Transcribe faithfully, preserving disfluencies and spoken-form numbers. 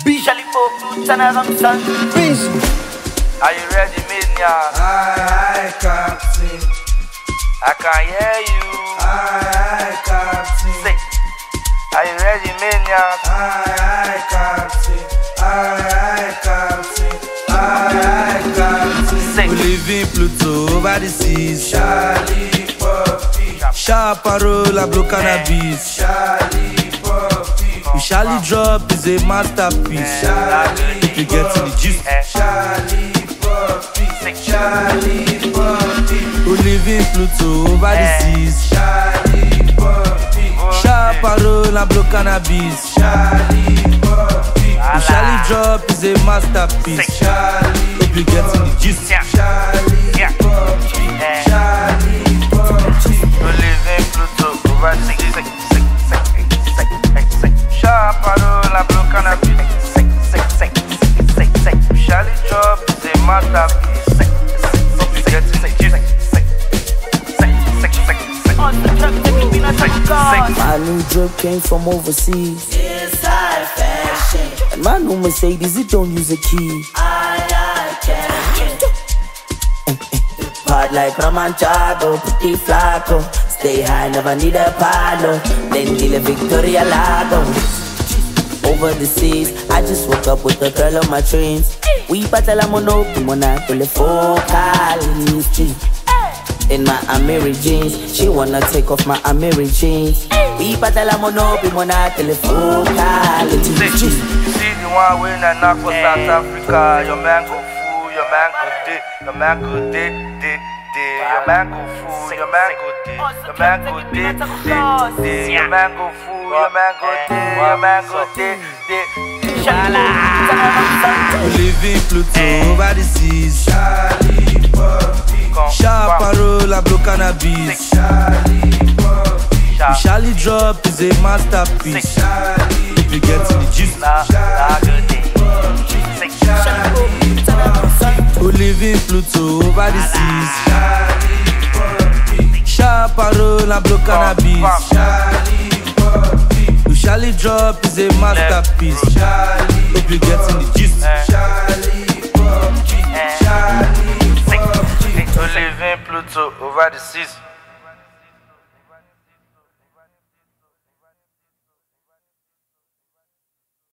Charlie Pope, Tana Ramson. Are you ready, Mania? Aye, aye, Captain. I can hear you. Aye, aye, Captain. Say, are you ready, Mania? Aye, aye, Captain. Aye, aye, Captain. Aye, aye, Captain. Say, we live in Pluto over the seas. Charlie Poppy. Sharp and roll and blow cannabis. Charlie Poppy. We Charlie drop is a masterpiece. Charlie if you get in the gist. Charlie Poppy. Charlie Poppy. We live in Pluto over the seas. Charlie Poppy. Sharp and roll and blow cannabis. Charlie Poppy. We Charlie drop is a masterpiece. Charlie if you get in the gist. Charlie Poppy. Charlie Poppy. we live in Pluto over the seas. Sharp and roll and blow cannabis. Charlie drop is a masterpiece. Hope you get in the gist. My new drip came from overseas. Inside fashion. And my new Mercedes, it don't use a key. I, I can. Hard like Ramanchago, pretty flaco. Stay high, never need a palo. Then deal a Victoria Lago. Over the seas, I just woke up with the girl on my dreams. We battle a mono, mona telefocal. In my Amiri jeans, she wanna take off my Amiri jeans. We battle a mono, mona telefocal. See, you see the one way na knock for South Africa. Your man go fool, your man go day, your man go day, day, day. Your man go fool, your man go day, your man go day, day, day. Your man go fool, your man go day, your man go day, day. We live in Pluto over the seas. Charlie Poppy. Sharp and roll and blow cannabis. Charlie Poppy. We Charlie drop is a masterpiece. Charlie if you get in the gist. Charlie We live in Pluto over the seas. Charlie Poppy. Sharp and roll and blow cannabis. Charlie Poppy. We Charlie drop is a masterpiece. Charlie hope you get in the gist. Charlie Poppy. Charlie Poppy. We live in Pluto over the seas.